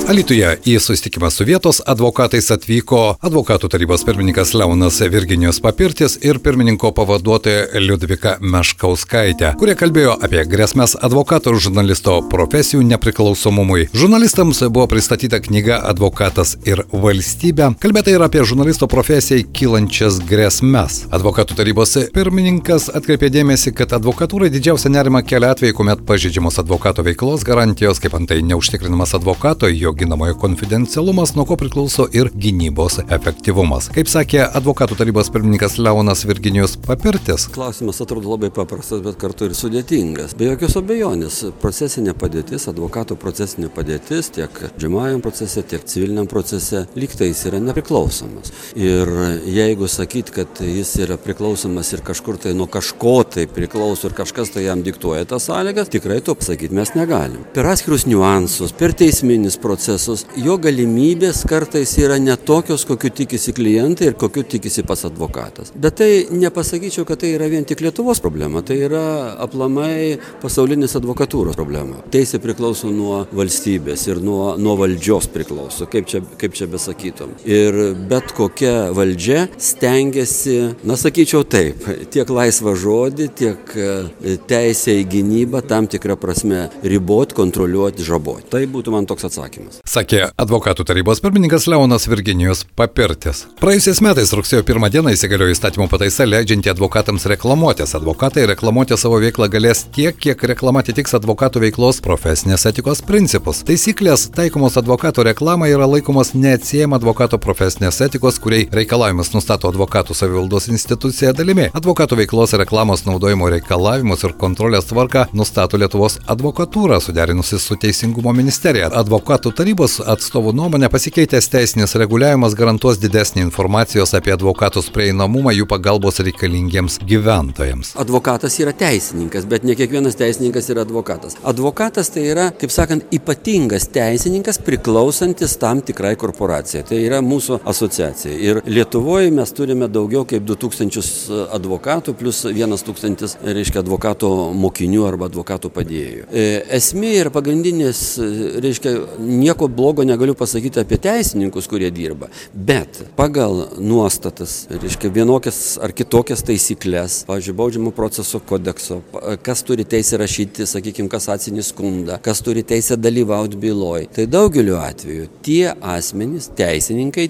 Alytuje į susitikimą su vietos advokatais atvyko advokatų tarybos pirmininkas Leonas Virginijus Papirtis ir pirmininko pavaduotoja Liudvika Meškauskaitė, kurie kalbėjo apie grėsmes advokato ir žurnalisto profesijų nepriklausomumui. Žurnalistams buvo pristatyta knyga Advokatas ir valstybė. Kalbėta ir apie žurnalisto profesijai kylančias grėsmes. Advokatų tarybos pirmininkas atkreipė dėmesį, kad advokatūrai didžiausia nerima kelia atvejai, kuomet pažeidžiamos advokato veiklos garantijos, kaip antai neužtikrinamas advokato, jo ginamojo konfidencialumas, nuo ko priklauso ir gynybos efektyvumas. Kaip sakė advokatų tarybos pirmininkas Leonas Virginijus Papirtis. Klausimas atrodo labai paprastas, bet kartu ir sudėtingas. Be jokios abejonės, procesinė padėtis, advokato procesinė padėtis tiek džemajam procese, tiek civiliniam procese lygtais yra nepriklausomas. Ir jeigu sakyt, kad jis yra priklausomas ir kažkur tai nuo kažko tai priklauso ir kažkas tai jam diktuoja tas sąlygas, tikrai to pasakyti mes negalim. Per atskirus niuansus, per teisminis procesus, jo galimybės kartais yra ne tokios, kokiu tikisi klientai ir kokiu tikisi pats advokatas. Bet tai nepasakyčiau, kad tai yra vien tik Lietuvos problema, tai yra aplamai pasaulinės advokatūros problema. Teisė priklauso nuo valstybės ir nuo valdžios priklauso, kaip čia besakytum. Ir bet kokia valdžia stengiasi, sakyčiau taip, tiek laisvą žodį, tiek teisę į gynybą tam tikrą prasme ribot, kontroliuoti, žaboti. Tai būtų man toks atsakymas. Sakė advokatų tarybos pirmininkas Leonas Virginijus Papirtis. Praėjusiais metais rugsėjo 1 dieną įsigaliojo įstatymo pataisa leidžianti advokatams reklamuotis. Advokatai reklamuoti savo veiklą galės tiek, kiek reklama atitiks advokatų veiklos profesinės etikos principus. Taisyklės taikomos advokato reklamai yra laikomos neatsiejama advokato profesinės etikos, kuriai reikalavimas nustato advokatų savivaldos institucija dalimi. Advokato veiklos reklamos naudojimo reikalavimus ir kontrolės tvarką nustato Lietuvos advokatūra, suderinusi su Teisingumo ministerija. Advokatų tarybos atstovų nuomonė pasikeitęs teisinis reguliavimas garantuos didesnį informacijos apie advokatus prieinamumą jų pagalbos reikalingiems gyventojams. Advokatas yra teisininkas, bet ne kiekvienas teisininkas yra advokatas. Advokatas tai yra, taip sakant, ypatingas teisininkas priklausantis tam tikrai korporacijai. Tai yra mūsų asociacija. Ir Lietuvoje mes turime daugiau kaip 2000 advokatų plus 1000, reiškia, advokato mokinių arba advokato padėjėjų. Esmė ir pagrindinės, reiškia, nieko blogo negaliu pasakyti apie teisininkus, kurie dirba, bet pagal nuostatas, reiškia, vienokias ar kitokias taisyklės, pavyzdžiui, baudžiamo proceso kodekso, kas turi teisę rašyti, sakykime, kasacinį skundą, kas turi teisę dalyvauti byloj, tai daugeliu atveju tie asmenys, teisininkai,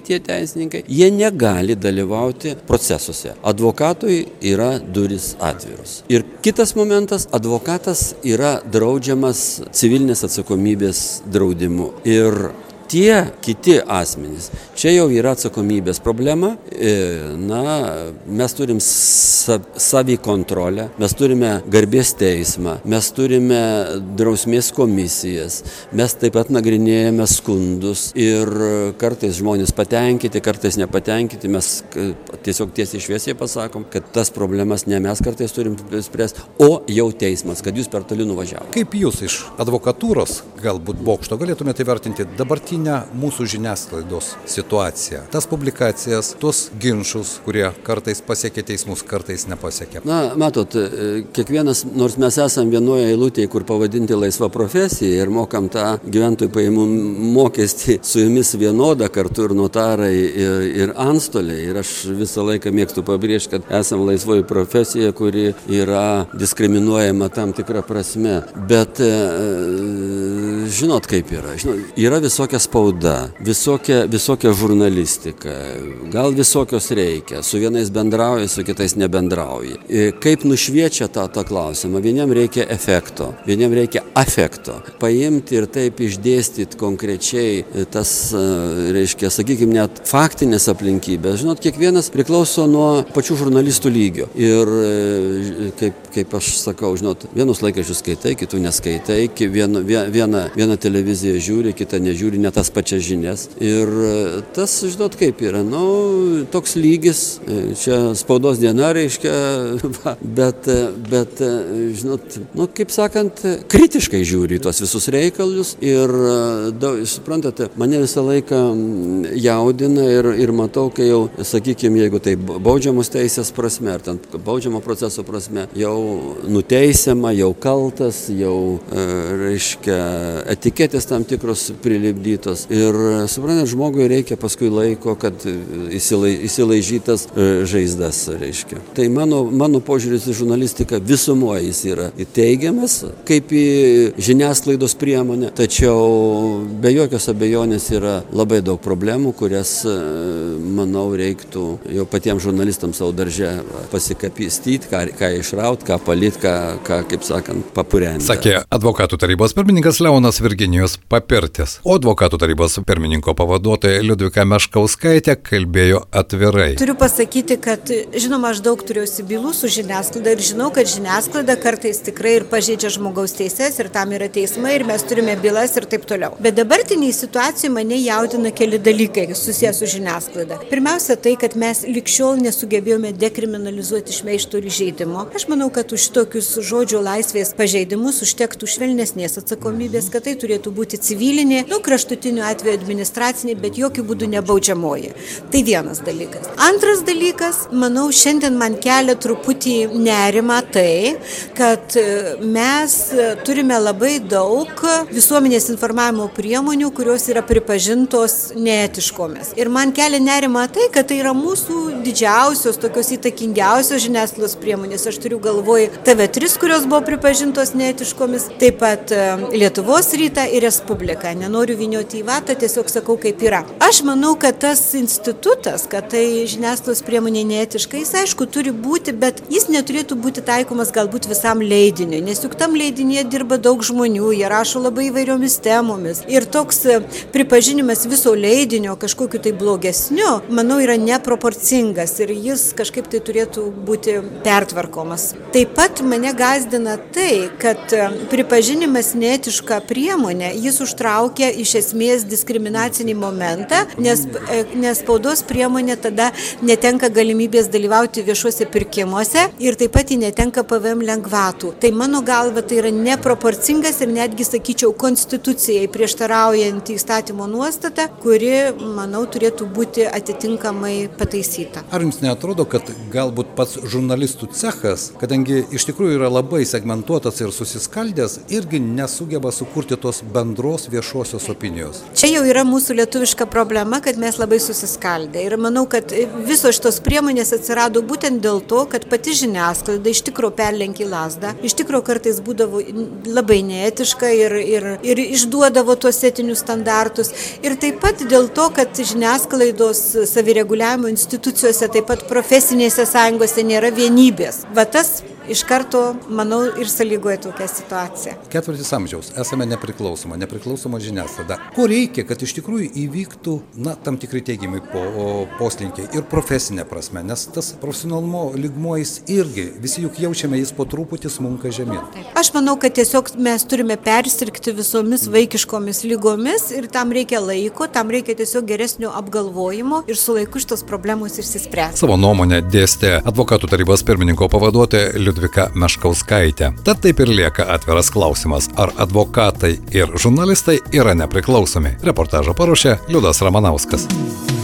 jie negali dalyvauti procesuose. Advokatui yra durys atviros. Ir kitas momentas, advokatas yra draudžiamas civilinės atsakomybės draudimu. Ir tie kiti asmenys, čia jau yra atsakomybės problema, mes turim savikontrolę, mes turime garbės teismą, mes turime drausmės komisijas, mes taip pat nagrinėjame skundus ir kartais žmonės patenkinti, kartais nepatenkinti, mes tiesiog tiesiai šviesiai pasakom, kad tas problemas ne mes kartais turim spręsti, o jau teismas, kad jūs per toli nuvažiavote. Kaip jūs iš advokatūros, galbūt bokšto, galėtumėte įvertinti dabartinę mūsų žiniasklaidos situaciją, tas publikacijas, tuos ginčus, kurie kartais pasiekia teismus, kartais nepasiekia? Matot, kiekvienas, nors mes esam vienoje eilutėje, kur pavadinti laisva profesija ir mokam tą gyventojų pajamų mokestį su jumis vienodą, kartu ir notarai, ir antstoliai. Ir aš visą laiką mėgstu pabrėžti, kad esam laisvoji profesija, kuri yra diskriminuojama tam tikrą prasme. Bet žinot, kaip yra. Yra visokia spauda, visokia žurnalistika, gal visokios reikia, su vienais bendrauja, su kitais nebendrauja. Kaip nušviečia tą klausimą? Vieniem reikia efekto, vieniem reikia afekto. Paimti ir taip išdėstyti konkrečiai tas, reiškia, sakykime, net faktinės aplinkybės. Žinot, kiekvienas priklauso nuo pačių žurnalistų lygio. Ir kaip aš sakau, žinot, vienus laikraščius skaitai, kitų neskaitai, vieną televiziją žiūri, kitą nežiūri, net tas pačias žinias. Ir tas, žinot, kaip yra, toks lygis, čia spaudos diena, reiškia, bet žinot, kaip sakant, kritiškai kritiškai žiūri į tos visus reikalus ir, suprantate, mane visą laiką jaudina ir matau, kai jau, sakykime, jeigu tai baudžiamos teisės prasme, ar ten baudžiamo proceso prasme, jau nuteisiama, jau kaltas, jau, reiškia, etiketės tam tikros prilipdytos. Ir, suprantate, žmogui reikia paskui laiko, kad įsilaižytas žaizdas, reiškia. Tai mano požiūris į žurnalistiką visumoje jis yra teigiamas, kaip į žiniasklaidos priemonę, tačiau be jokios abejonės yra labai daug problemų, kurias, manau, reiktų jau patiems žurnalistams savo darže pasikapistyti, ką išrauti, ką palyti, ką, kaip sakant, papurenti. Sakė advokatų tarybos pirmininkas Leonas Virginijus Papirtis, o advokatų tarybos pirmininko pavaduotoja Liudvika Meškauskaitė kalbėjo atvirai. Turiu pasakyti, kad, žinoma, aš daug turėjausi bylų su žiniasklaida ir žinau, kad žiniasklaida kartais tikrai ir pažeidžia žmogaus teises ir tam yra teismai ir mes turime bylas ir taip toliau. Bet dabartiniai situacijai mane jaudina keli dalykai susijęs su žiniasklaida. Pirmiausia tai, kad mes likščiol nesugebėjome dekriminalizuoti šmeižto ir įžeidimo. Aš manau, kad už tokius žodžio laisvės pažeidimus užtektų švelnesnės atsakomybės, kad tai turėtų būti civilinė, kraštutiniu atveju administracinė, bet jokių būdų nebaudžiamoji. Tai vienas dalykas. Antras dalykas, manau, šiandien man kelia truputį nerimą tai, kad mes turime labai daug visuomenės informavimo priemonių, kurios yra pripažintos neetiškomis. Ir man kelia nerimą tai, kad tai yra mūsų didžiausios, tokios įtakingiausios žiniasklaidos priemonės. Aš turiu galvoj TV3, kurios buvo pripažintos neetiškomis, taip pat Lietuvos rytą ir Respubliką. Nenoriu vynioti į vatą, tiesiog sakau, kaip yra. Aš manau, kad tas institutas, kad tai žiniasklaidos priemonė neetiška, jis aišku turi būti, bet jis neturėtų būti taikomas galbūt visam leidiniui, nes juk tam leidinyje dirba daug žmonių, jie rašo labai įvairiomis temomis. Ir toks pripažinimas viso leidinio kažkokiu tai blogesniu, manau, yra neproporcingas ir jis kažkaip tai turėtų būti pertvarkomas. Taip pat mane gąsdina tai, kad pripažinimas neetiška priemonė, jis užtraukia iš esmės diskriminacinį momentą, nes spaudos priemonė tada netenka galimybės dalyvauti viešuose pirkimuose ir taip pat netenka PVM lengvatų. Tai mano galva tai yra neproporcingas ir netgi, sakyčiau, konstitucijai prieštaraujant įstatymo nuostata, kuri, manau, turėtų būti atitinkamai pataisyta. Ar jums neatrodo, kad galbūt pats žurnalistų cechas, kadangi iš tikrųjų yra labai segmentuotas ir susiskaldęs, irgi nesugeba sukurti tos bendros viešosios opinijos? Čia jau yra mūsų lietuviška problema, kad mes labai susiskaldę. Ir manau, kad visos šitos priemonės atsirado būtent dėl to, kad pati žiniasklaida iš tikro perlenkė lazdą, iš tikro kartais būdavo labai neetiška ir išduodavo tuos etinius standartus. Ir taip pat dėl to, kad žiniasklaidos savireguliavimo institucijose, taip pat profesinėse sąjungose nėra vienybės. Va tas iš karto, manau, ir sąlygoja tokią situaciją. Ketvirtis amžiaus esame nepriklausoma žiniasklaida. Ko reikia, kad iš tikrųjų įvyktų, tam tikri teigiamai poslinkiai ir profesinė prasme, nes tas profesionalumo lygmuo jis irgi, visi juk jaučiame, jis po truputį smunka žemyn. Aš manau, kad tiesiog mes turime persirgti visomis vaikiškomis lygomis ir tam reikia laiko, tam reikia tiesiog geresnio apgalvojimo ir su laiku šitos problemos išsispręs. Savo nuomonę dėstė advokatų tarybos pirmininko pavaduotoja Liudvika Meškauskaitė. Tad taip ir lieka atviras klausimas, ar advokatai ir žurnalistai yra nepriklausomi. Reportažą paruošė Liudas Ramanauskas.